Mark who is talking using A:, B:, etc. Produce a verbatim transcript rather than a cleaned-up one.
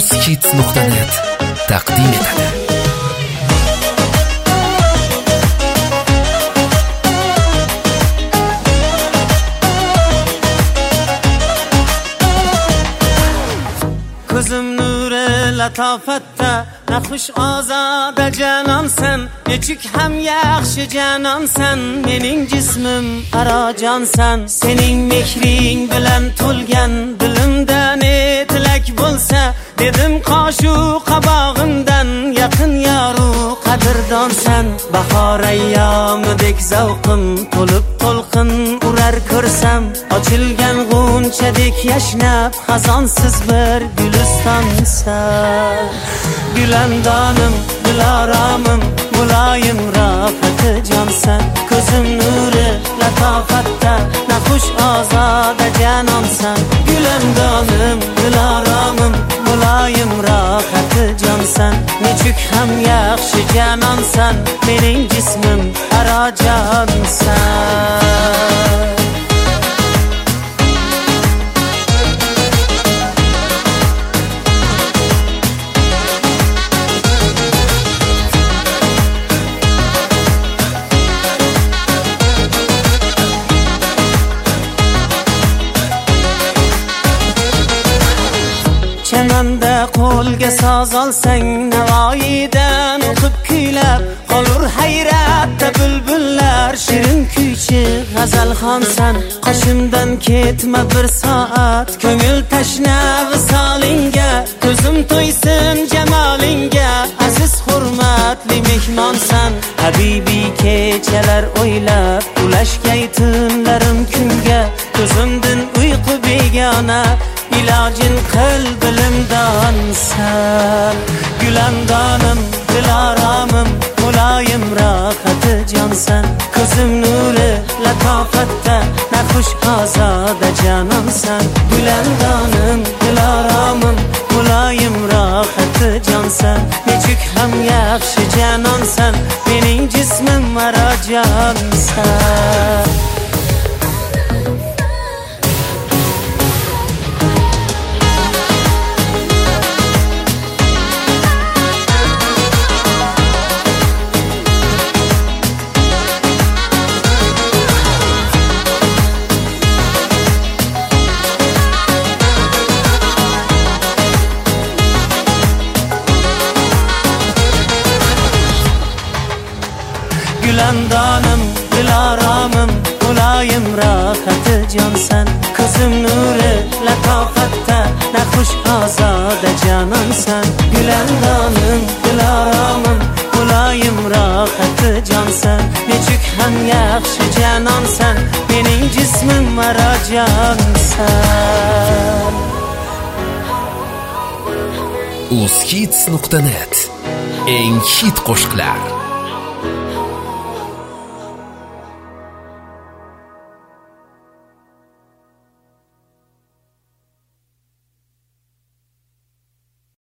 A: uzkids nuqta net taqdim etadi.
B: Ko'zim nuri latofatda, naxush ozoda janonsan, nechuk ham yaxshi janonsan, mening jismim arajonsan. Sening mehring bilan to'lgan dilimda ne tilak bo'lsa, dedim qoshu qabog'imdan yaqin yoru qadrdonsan. Bahor ayyomidek zavqim to'lib to'lqin urar ko'rsam, ochilgan g'unchadek yashnab xazonsiz bir gulistonsan. Gulandonim, diloramim, muloyim rohati jonsan. Ko'zim nuri latofatda, naxush ozoda janonsan. Gulandonim, diloramim, muloyim rohati jonsan. Nechuk ham yaxshi janonsan, mening jismim arajonsan. Chamanda qo'lga soz olsang, navoiydan o'qib kuylab qolur hayratda bulbullar. Shirin kuychi g'azalxonsan, qoshimdan ketma bir soat. Ko'ngil tashna visolingga, ko'zim to'ysin jamolingga. Aziz hurmatli mehmonsan, habibiy kechalar o'ylab ulashgay tunlarim kunga. Ko'zimdan uyqu begona, ilojin qil bilimdonsan. Gulandonim, diloramim, muloyim rohati jonsan. Ko'zim nuri latofatda, naxush ozoda janonsan. Gulandonim, diloramim, muloyim rohati jonsan. Nechuk ham yaxshi janonsan, mening jismim arajonsan. Gulandonim, diloramim, muloyim rohati jonsan. Ko'zim nuri latofatda, naxush ozoda janonsan. Gulandonim, diloramim, muloyim rohati jonsan. Nechuk ham yaxshi janonsan, mening jismim arajonsan.
A: uzkids nuqta net eng hit qo'shiqlar.